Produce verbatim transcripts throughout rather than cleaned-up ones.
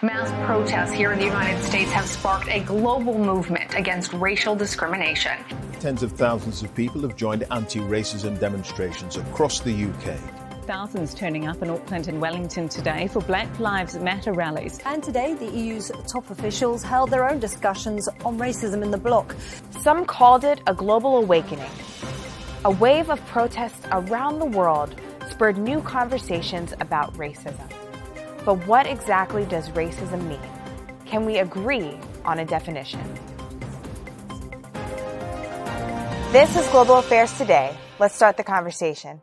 Mass protests here in the United States have sparked a global movement against racial discrimination. Tens of thousands of people have joined anti-racism demonstrations across the U K. Thousands turning up in Auckland and Wellington today for Black Lives Matter rallies. And today, the E U's top officials held their own discussions on racism in the bloc. Some called it a global awakening. A wave of protests around the world spurred new conversations about racism. But what exactly does racism mean? Can we agree on a definition? This is Global Affairs Today. Let's start the conversation.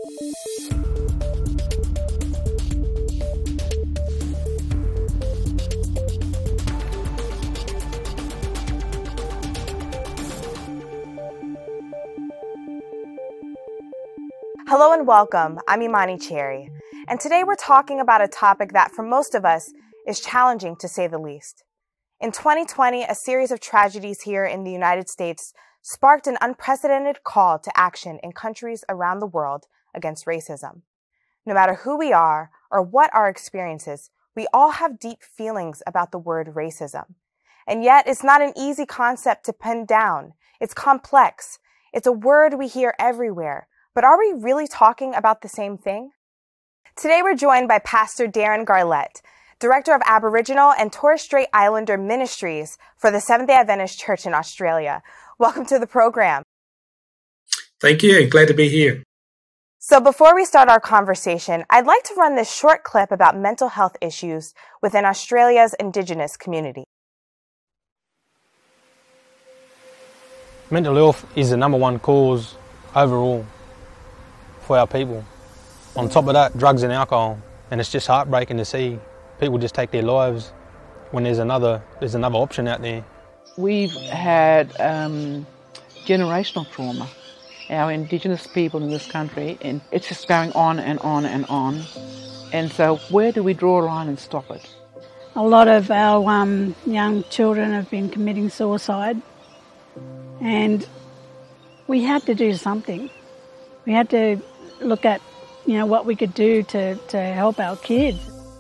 Hello and welcome. I'm Imani Cherry. And today we're talking about a topic that for most of us is challenging to say the least. In twenty twenty, a series of tragedies here in the United States sparked an unprecedented call to action in countries around the world against racism. No matter who we are or what our experiences, we all have deep feelings about the word racism. And yet it's not an easy concept to pin down. It's complex. It's a word we hear everywhere. But are we really talking about the same thing? Today we're joined by Pastor Darren Garlett, Director of Aboriginal and Torres Strait Islander Ministries for the Seventh-day Adventist Church in Australia. Welcome to the program. Thank you. Glad to be here. So before we start our conversation, I'd like to run this short clip about mental health issues within Australia's Indigenous community. Mental health is the number one cause overall for our people. On top of that, drugs and alcohol, and it's just heartbreaking to see people just take their lives when there's another there's another option out there. We've had um, generational trauma, our Indigenous people in this country, and it's just going on and on and on. And so where do we draw a line and stop it? A lot of our um, young children have been committing suicide, and we had to do something. We had to look at, you know, what we could do to, to help our kids.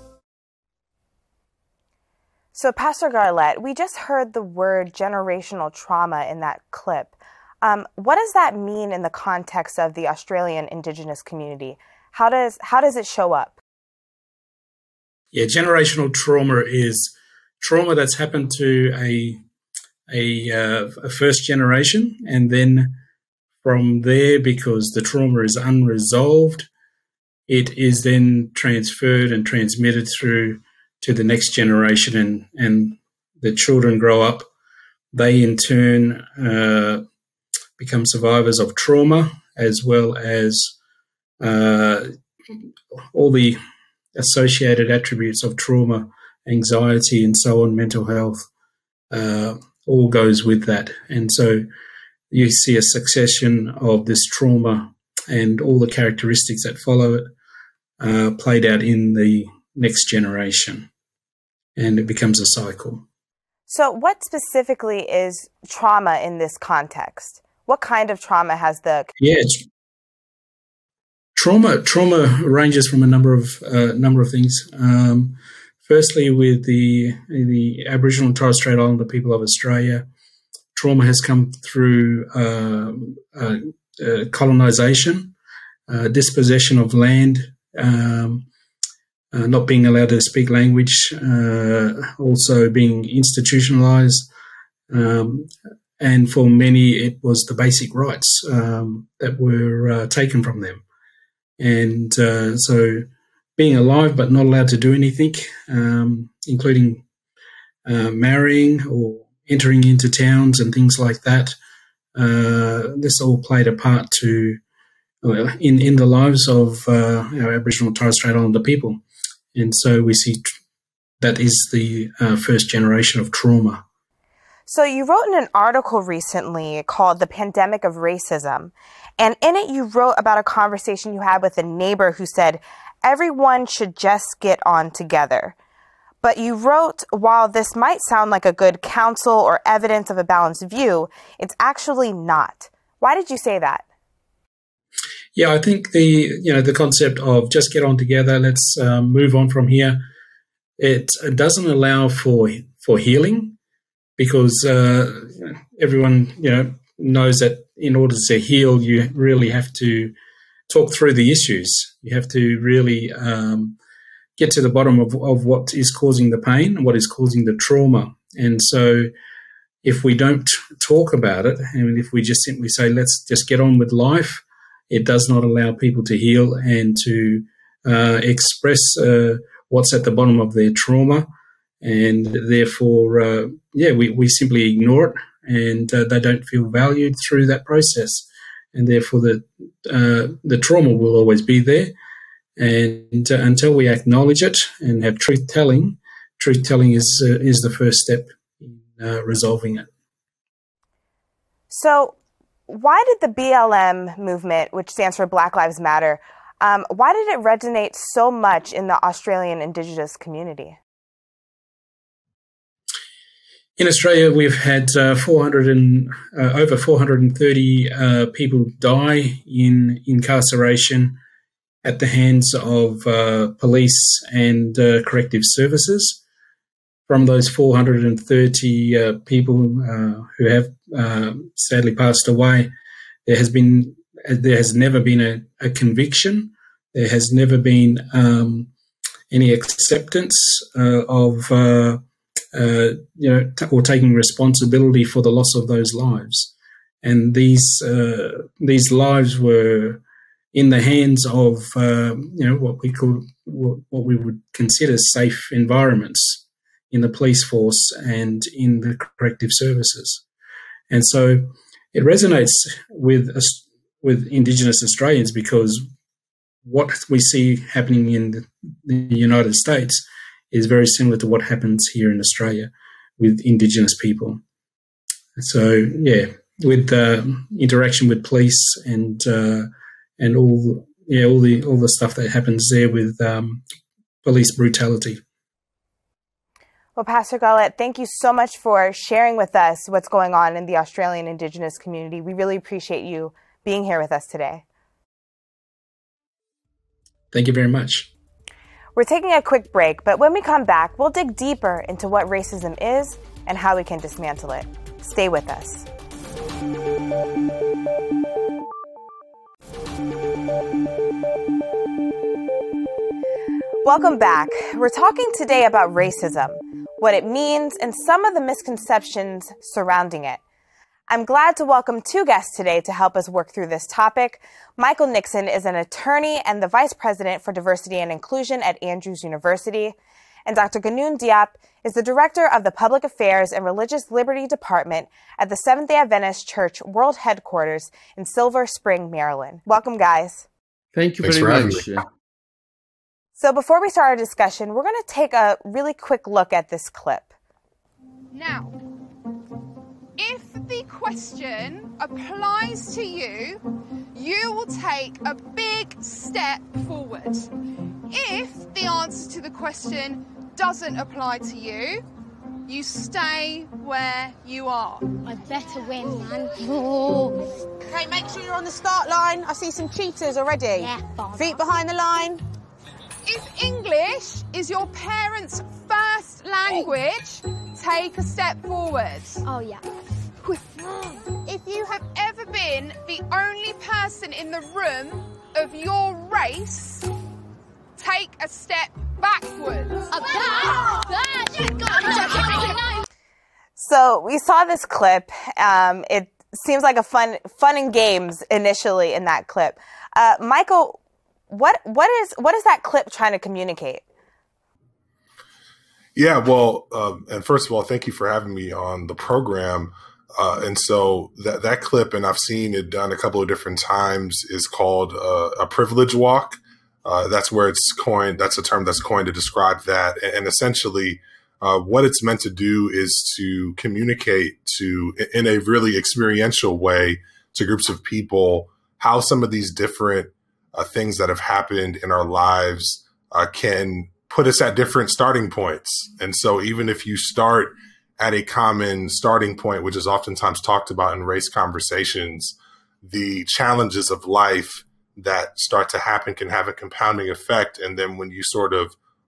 So, Pastor Garlett, we just heard the word generational trauma in that clip. Um, what does that mean in the context of the Australian Indigenous community? How does how does it show up? Yeah, generational trauma is trauma that's happened to a a, uh, a first generation, and then from there, because the trauma is unresolved, it is then transferred and transmitted through to the next generation, and, and the children grow up. They, in turn, uh, become survivors of trauma, as well as uh, all the associated attributes of trauma, anxiety, and so on, mental health, uh, all goes with that. And so you see a succession of this trauma and all the characteristics that follow it uh, played out in the next generation, and it becomes a cycle. So what specifically is trauma in this context? What kind of trauma has the... Yeah, trauma trauma ranges from a number of uh, number of things. Um, firstly, with the the Aboriginal and Torres Strait Islander people of Australia, trauma has come through uh, uh, uh, colonisation, uh, dispossession of land, um, uh, not being allowed to speak language, uh, also being institutionalised, um, and for many it was the basic rights um, that were uh, taken from them. And uh, so being alive but not allowed to do anything, um, including uh, marrying or entering into towns and things like that. Uh, this all played a part to uh, in in the lives of uh, our Aboriginal and Torres Strait Islander people, and so we see tr- that is the uh, first generation of trauma. So you wrote in an article recently called "The Pandemic of Racism," and in it you wrote about a conversation you had with a neighbor who said everyone should just get on together. But you wrote, while this might sound like a good counsel or evidence of a balanced view, it's actually not. Why did you say that? Yeah, I think the you know the concept of just get on together, let's um, move on from here. it doesn't allow for for healing, because uh, everyone you know knows that in order to heal, you really have to talk through the issues. You have to really um, get to the bottom of, of what is causing the pain and what is causing the trauma. And so if we don't talk about it, and if we just simply say, let's just get on with life, it does not allow people to heal and to uh, express uh, what's at the bottom of their trauma. And therefore, uh, yeah, we, we simply ignore it, and uh, they don't feel valued through that process. And therefore, the uh, the trauma will always be there. And uh, until we acknowledge it and have truth telling, truth telling is uh, is the first step in uh, resolving it. So, why did the B L M movement, which stands for Black Lives Matter, um, why did it resonate so much in the Australian Indigenous community? In Australia, we've had uh, four hundred and uh, over four hundred thirty uh, people die in incarceration at the hands of uh, police and uh, corrective services. From those four hundred thirty uh, people uh, who have uh, sadly passed away, there has been there has never been a, a conviction. There has never been um, any acceptance uh, of uh, uh, you know t- or taking responsibility for the loss of those lives. And these uh, these lives were in the hands of uh, you know what we call what, what we would consider safe environments in the police force and in the corrective services. And so it resonates with us, with Indigenous Australians, because what we see happening in the, the United States is very similar to what happens here in Australia with Indigenous people. So, yeah, with uh, interaction with police and uh, and all yeah all the all the stuff that happens there with um, police brutality. Well, Pastor Gollat, thank you so much for sharing with us what's going on in the Australian Indigenous community. We really appreciate you being here with us today. Thank you very much. We're taking a quick break, but when we come back, we'll dig deeper into what racism is and how we can dismantle it. Stay with us. Welcome back. We're talking today about racism, what it means, and some of the misconceptions surrounding it. I'm glad to welcome two guests today to help us work through this topic. Michael Nixon is an attorney and the Vice President for Diversity and Inclusion at Andrews University. And Doctor Ganun Diop is the Director of the Public Affairs and Religious Liberty Department at the Seventh-day Adventist Church World Headquarters in Silver Spring, Maryland. Welcome, guys. Thank you Thanks very for much. having me. So before we start our discussion, we're going to take a really quick look at this clip. Now, if the question applies to you, you will take a big step forward. If the answer to the question doesn't apply to you, you stay where you are. I better win, man. Okay, make sure you're on the start line. I see some cheaters already. Yeah, bother. Feet behind the line. If English is your parents' first language, take a step forward. Oh, yeah. If you have ever been the only person in the room of your race, take a step backwards. So we saw this clip. Um, it seems like a fun, fun and games initially in that clip. Uh, Michael, what what is what is that clip trying to communicate? Yeah, well, um, and first of all, thank you for having me on the program. Uh, and so that that clip, and I've seen it done a couple of different times, is called uh, a privilege walk. Uh, that's where it's coined. That's a term that's coined to describe that. And, and essentially, uh, what it's meant to do is to communicate to, in a really experiential way, to groups of people how some of these different uh, things that have happened in our lives uh, can put us at different starting points. And so even if you start at a common starting point, which is oftentimes talked about in race conversations, the challenges of life that start to happen can have a compounding effect. And then when you sort of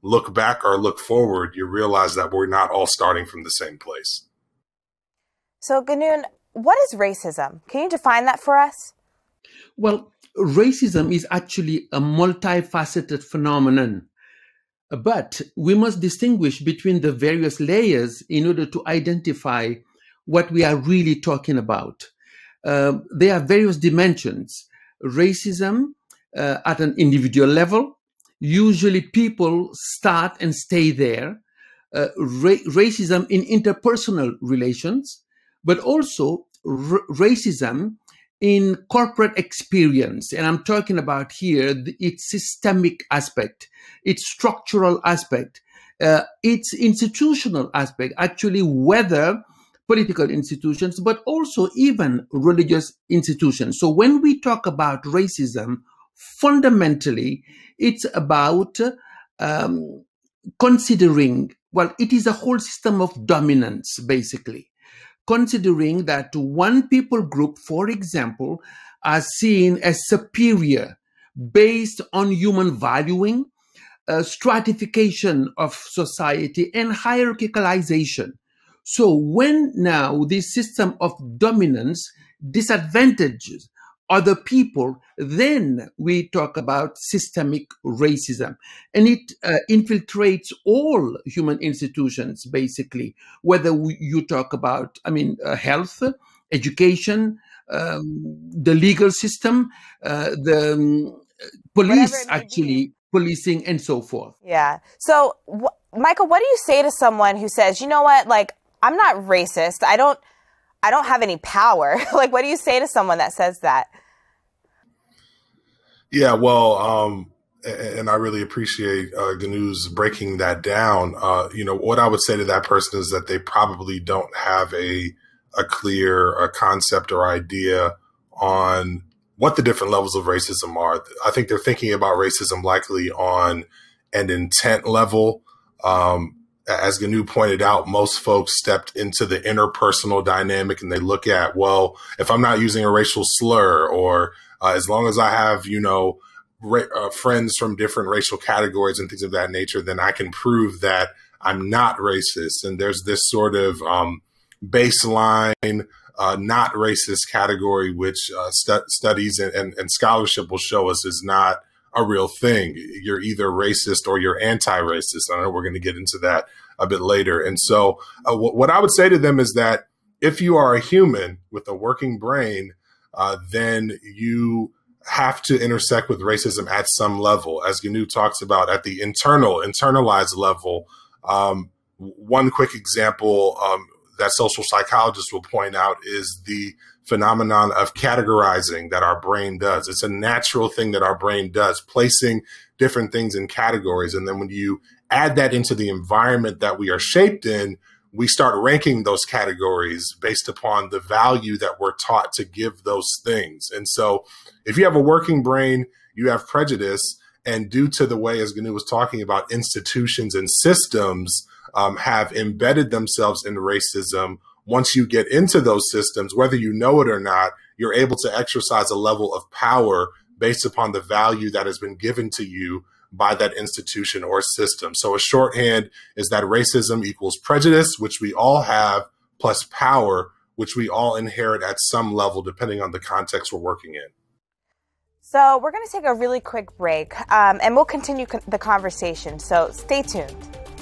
look back or look forward, you realize that we're not all starting from the same place. So, Ganoon, what is racism? Can you define that for us? Well, racism is actually a multifaceted phenomenon, but we must distinguish between the various layers in order to identify what we are really talking about. Uh, there are various dimensions. Racism uh, at an individual level, usually people start and stay there. Uh, ra- racism in interpersonal relations, but also r- racism in corporate experience. And I'm talking about here the, its systemic aspect, its structural aspect, uh, its institutional aspect, actually whether political institutions, but also even religious institutions. So when we talk about racism, fundamentally, it's about um, considering, well, it is a whole system of dominance, basically. Considering that one people group, for example, are seen as superior based on human valuing, uh, stratification of society, and hierarchicalization. So when now this system of dominance disadvantages other people, then we talk about systemic racism. And it uh, infiltrates all human institutions, basically, whether we, you talk about, I mean, uh, health, education, um, the legal system, uh, the um, police, actually, be. policing, and so forth. Yeah. So, wh- Michael, what do you say to someone who says, you know what, like, I'm not racist. I don't, I don't have any power. Like, what do you say to someone that says that? Yeah, well, um, and I really appreciate uh, Gnu's breaking that down. Uh, you know, what I would say to that person is that they probably don't have a a clear a concept or idea on what the different levels of racism are. I think they're thinking about racism likely on an intent level. Um, as Gnu pointed out, most folks stepped into the interpersonal dynamic and they look at, well, if I'm not using a racial slur, or uh, as long as I have, you know, ra- uh, friends from different racial categories and things of that nature, then I can prove that I'm not racist. And there's this sort of um, baseline uh, not racist category, which uh, stu- studies and, and, and scholarship will show us is not a real thing. You're either racist or you're anti-racist. I know we're going to get into that a bit later. And so uh, w- what I would say to them is that if you are a human with a working brain, uh, then you have to intersect with racism at some level, as Gnu talks about at the internal, internalized level. Um, one quick example um, that social psychologists will point out is the phenomenon of categorizing that our brain does. It's a natural thing that our brain does, placing different things in categories. And then when you add that into the environment that we are shaped in, we start ranking those categories based upon the value that we're taught to give those things. And so if you have a working brain, you have prejudice. And due to the way, as Gnu was talking about, institutions and systems um, have embedded themselves in racism, once you get into those systems, whether you know it or not, you're able to exercise a level of power based upon the value that has been given to you by that institution or system. So a shorthand is that racism equals prejudice, which we all have, plus power, which we all inherit at some level, depending on the context we're working in. So we're going to take a really quick break, um, and we'll continue co- the conversation. So stay tuned.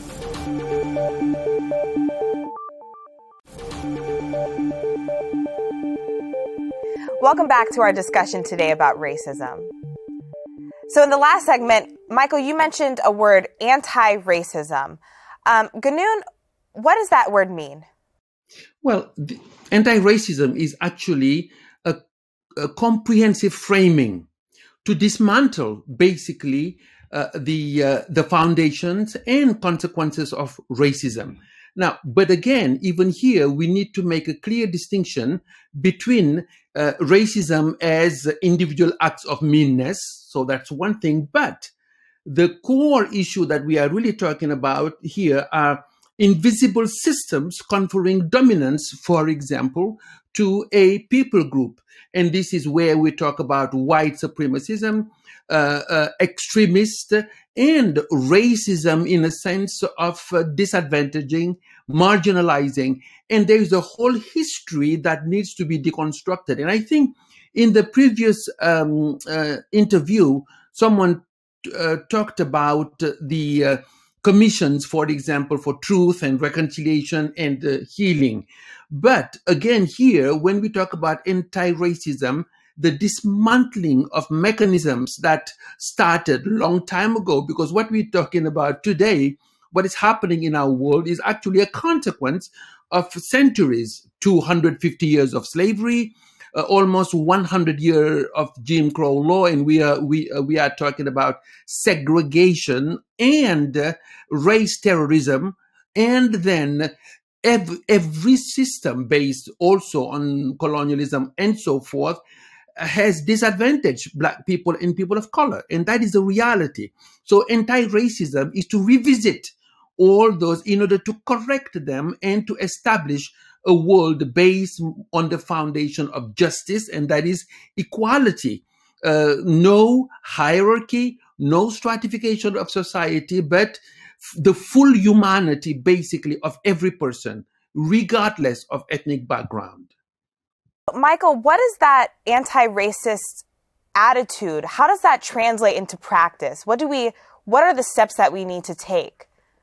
Welcome back to our discussion today about racism. So in the last segment, Michael, you mentioned a word, anti-racism. Um, Ganoon, what does that word mean? Well, the anti-racism is actually a, a comprehensive framing to dismantle basically uh, the uh, the foundations and consequences of racism. Now, but again, even here, we need to make a clear distinction between uh, racism as individual acts of meanness. So that's one thing. But the core issue that we are really talking about here are invisible systems conferring dominance, for example, to a people group. And this is where we talk about white supremacism, uh, uh, extremist, and racism in a sense of uh, disadvantaging, marginalizing. And there is a whole history that needs to be deconstructed. And I think in the previous um, uh, interview, someone uh, talked about uh, the uh, commissions, for example, for truth and reconciliation and uh, healing. But again, here, when we talk about anti-racism, the dismantling of mechanisms that started a long time ago, because what we're talking about today, what is happening in our world is actually a consequence of centuries, two hundred fifty years of slavery, uh, almost one hundred years of Jim Crow law, and we are we uh, we are talking about segregation and uh, race terrorism, and then every, every system based also on colonialism and so forth has disadvantaged Black people and people of color, and that is the reality. So anti-racism is to revisit all those in order to correct them and to establish a world based on the foundation of justice, and that is equality. Uh, no hierarchy, no stratification of society, but f- the full humanity, basically, of every person, regardless of ethnic background. Michael, what is that anti-racist attitude? How does that translate into practice? What do we, what are the steps that we need to take?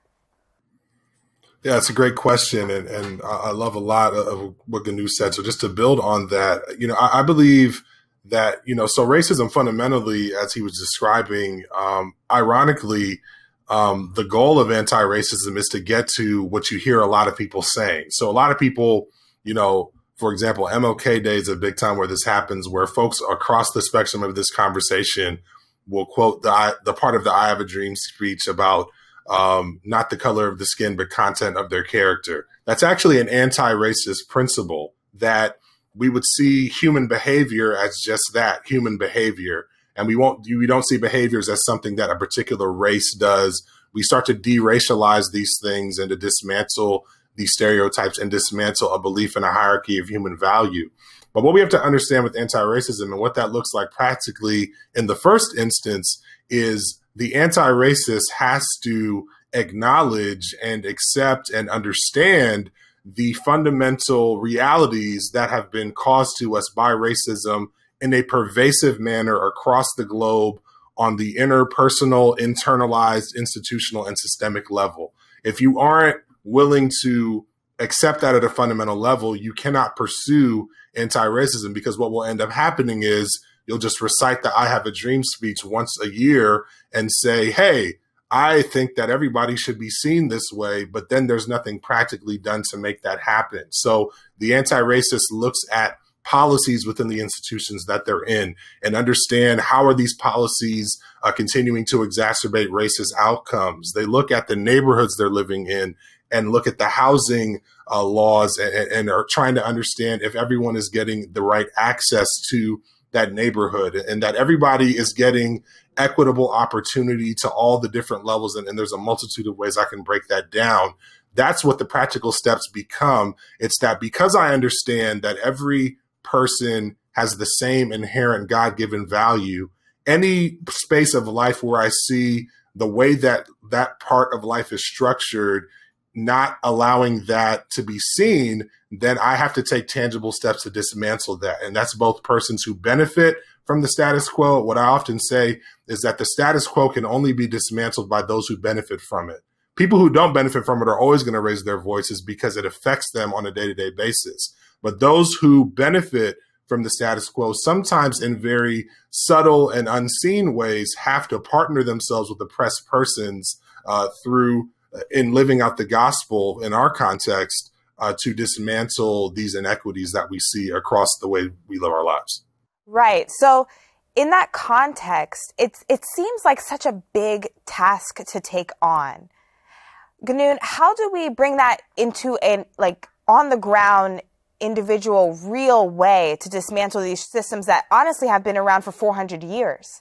Yeah, it's a great question, and, and I love a lot of what Ganu said. So just to build on that, you know, I, I believe that, you know, so racism fundamentally, as he was describing, um, ironically, um, the goal of anti-racism is to get to what you hear a lot of people saying. So a lot of people, you know, for example, M L K Day is a big time where this happens, where folks across the spectrum of this conversation will quote the the part of the I Have a Dream speech about um, not the color of the skin, but content of their character. That's actually an anti-racist principle, that we would see human behavior as just that, human behavior. And we won't, we don't see behaviors as something that a particular race does. We start to de-racialize these things and to dismantle these stereotypes and dismantle a belief in a hierarchy of human value. But what we have to understand with anti-racism and what that looks like practically in the first instance is the anti-racist has to acknowledge and accept and understand the fundamental realities that have been caused to us by racism in a pervasive manner across the globe on the interpersonal, internalized, institutional, and systemic level. If you aren't willing to accept that at a fundamental level, you cannot pursue anti-racism, because what will end up happening is you'll just recite the I Have a Dream speech once a year and say, hey, I think that everybody should be seen this way, but then there's nothing practically done to make that happen. So the anti-racist looks at policies within the institutions that they're in and understand how are these policies uh, continuing to exacerbate racist outcomes. They look at the neighborhoods they're living in and look at the housing uh, laws and, and are trying to understand if everyone is getting the right access to that neighborhood and that everybody is getting equitable opportunity to all the different levels. And, and there's a multitude of ways I can break that down. That's what the practical steps become. It's that because I understand that every person has the same inherent God-given value, any space of life where I see the way that that part of life is structured not allowing that to be seen, then I have to take tangible steps to dismantle that. And that's both persons who benefit from the status quo. What I often say is that the status quo can only be dismantled by those who benefit from it. People who don't benefit from it are always going to raise their voices because it affects them on a day-to-day basis. But those who benefit from the status quo, sometimes in very subtle and unseen ways, have to partner themselves with oppressed persons uh, through in living out the gospel in our context uh, to dismantle these inequities that we see across the way we live our lives. Right. So in that context, it's, it seems like such a big task to take on. Ganoon, how do we bring that into a like on the ground, individual, real way to dismantle these systems that honestly have been around for four hundred years?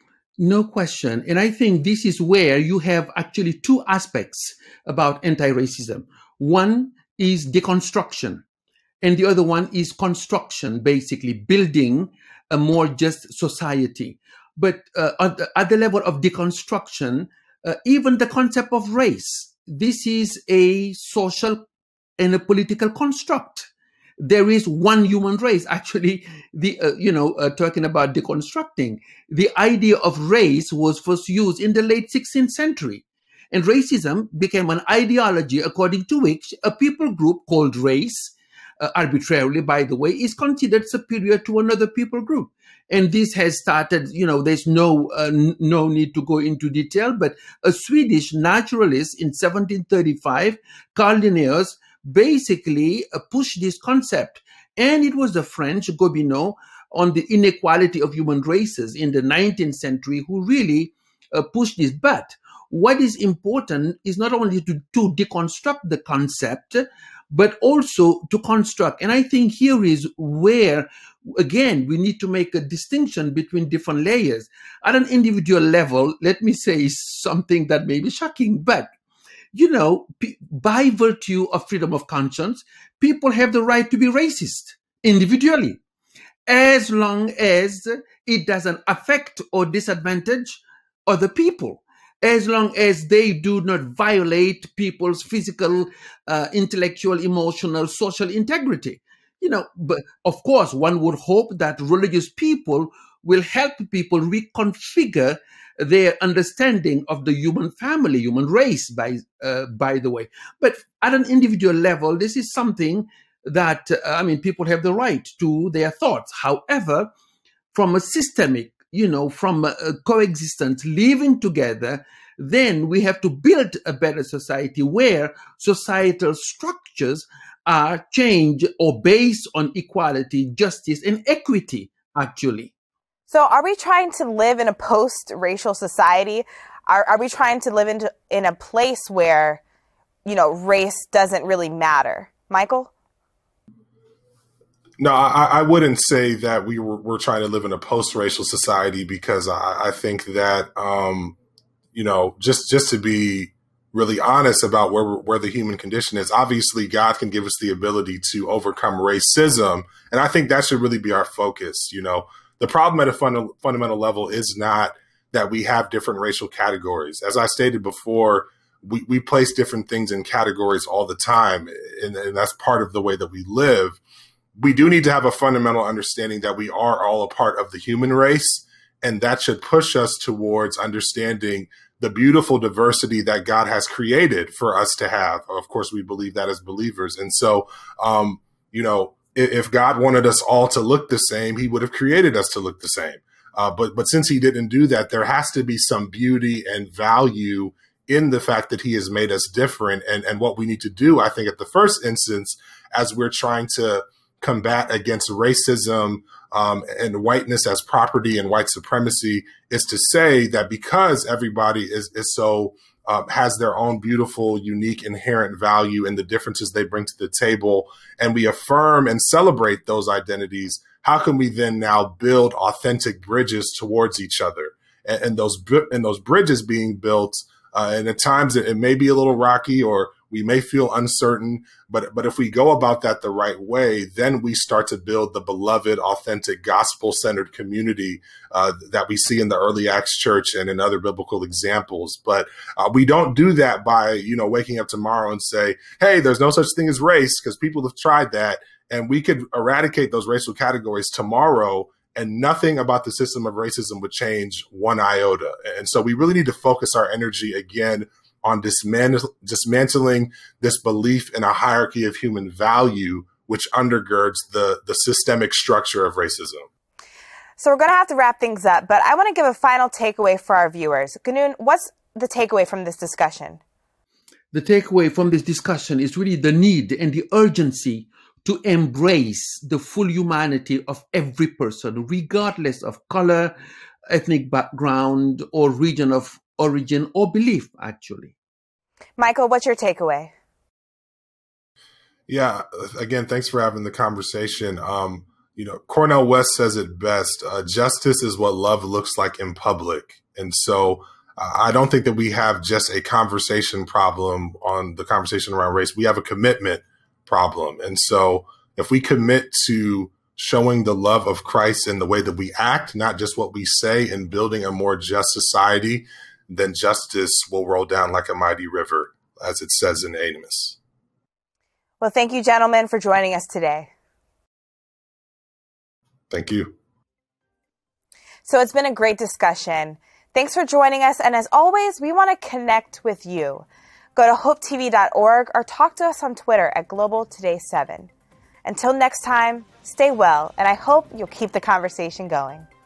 No question. And I think this is where you have actually two aspects about anti-racism. One is deconstruction. and the other one is construction, basically building a more just society. But uh, at, the, at the level of deconstruction, uh, even the concept of race, this is a social and a political construct. There is one human race. Actually, the uh, you know, uh, talking about deconstructing, the idea of race was first used in the late sixteenth century. And racism became an ideology according to which a people group called race, uh, arbitrarily, by the way, is considered superior to another people group. And this has started, you know, there's no uh, n- no need to go into detail, but a Swedish naturalist in seventeen thirty-five, Carl Linnaeus, basically uh, pushed this concept. And it was the French, Gobineau, on the inequality of human races in the nineteenth century who really uh, pushed this. But what is important is not only to, to deconstruct the concept, but also to construct. And I think here is where, again, we need to make a distinction between different layers. At an individual level, let me say something that may be shocking, but, you know, by virtue of freedom of conscience, people have the right to be racist individually, as long as it doesn't affect or disadvantage other people, as long as they do not violate people's physical, uh, intellectual, emotional, social integrity. You know, but of course, one would hope that religious people will help people reconfigure their understanding of the human family, human race, by uh, by the way. But at an individual level, this is something that, uh, I mean, people have the right to their thoughts. However, from a systemic, you know, from a, a coexistence, living together, then we have to build a better society where societal structures are changed or based on equality, justice, and equity, actually. So are we trying to live in a post-racial society? Are, are we trying to live into, in a place where, you know, race doesn't really matter? Michael? No, I, I wouldn't say that we were, we're trying to live in a post-racial society, because I, I think that, um, you know, just, just to be really honest about where where the human condition is, obviously God can give us the ability to overcome racism. And I think that should really be our focus. You know, the problem at a fund, fundamental level is not that we have different racial categories. As I stated before, we, we place different things in categories all the time, and, and that's part of the way that we live. We do need to have a fundamental understanding that we are all a part of the human race, and that should push us towards understanding the beautiful diversity that God has created for us to have. Of course, we believe that as believers. And so, um, you know, if, if God wanted us all to look the same, he would have created us to look the same. Uh, but but since he didn't do that, there has to be some beauty and value in the fact that he has made us different. And, and what we need to do, I think, at the first instance, as we're trying to combat against racism um, and whiteness as property and white supremacy, is to say that because everybody is, is so um, has their own beautiful, unique, inherent value in the differences they bring to the table, and we affirm and celebrate those identities, how can we then now build authentic bridges towards each other? And, and those and those bridges being built, uh, and at times it, it may be a little rocky, or we may feel uncertain, but but if we go about that the right way, then we start to build the beloved, authentic, gospel-centered community uh, that we see in the early Acts church and in other biblical examples. But uh, we don't do that by, you know, waking up tomorrow and say, hey, there's no such thing as race, because people have tried that, and we could eradicate those racial categories tomorrow, and nothing about the system of racism would change one iota. And so we really need to focus our energy again on dismantling, dismantling this belief in a hierarchy of human value, which undergirds the, the systemic structure of racism. So we're going to have to wrap things up, but I want to give a final takeaway for our viewers. Ganoon, what's the takeaway from this discussion? The takeaway from this discussion is really the need and the urgency to embrace the full humanity of every person, regardless of color, ethnic background, or region of origin or belief, actually. Michael, what's your takeaway? Yeah, again, thanks for having the conversation. Um, you know, Cornel West says it best, uh, justice is what love looks like in public. And so uh, I don't think that we have just a conversation problem on the conversation around race. We have a commitment problem. And so if we commit to showing the love of Christ in the way that we act, not just what we say, and building a more just society, then justice will roll down like a mighty river, as it says in Amos. Well, thank you, gentlemen, for joining us today. Thank you. So it's been a great discussion. Thanks for joining us. And as always, we want to connect with you. Go to hope t v dot org or talk to us on Twitter at Global Today seven. Until next time, stay well, and I hope you'll keep the conversation going.